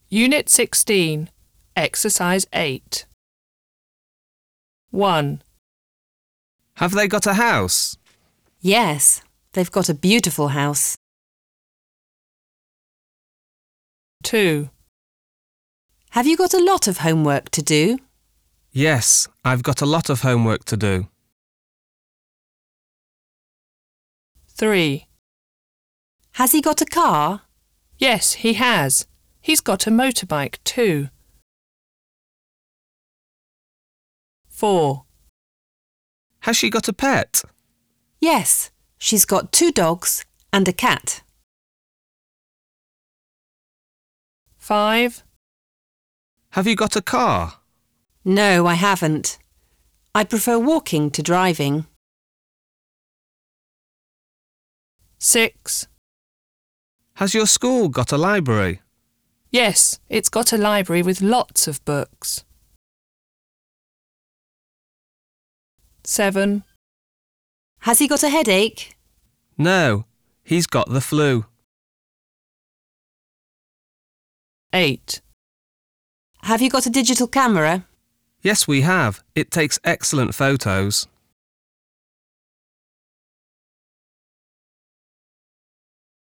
Unit 16, Exercise 8. 1. Have they got a house? Yes, they've got a beautiful house. 2. Have you got a lot of homework to do? Yes, I've got a lot of homework to do. 3. Has he got a car? Yes, he has. He's got a motorbike too. 4. Has she got a pet? Yes, she's got 2 dogs and a cat. 5. Have you got a car? No, I haven't. I prefer walking to driving. 6. Has your school got a library? Yes, it's got a library with lots of books. 7. Has he got a headache? No, he's got the flu. 8. Have you got a digital camera? Yes, we have. It takes excellent photos.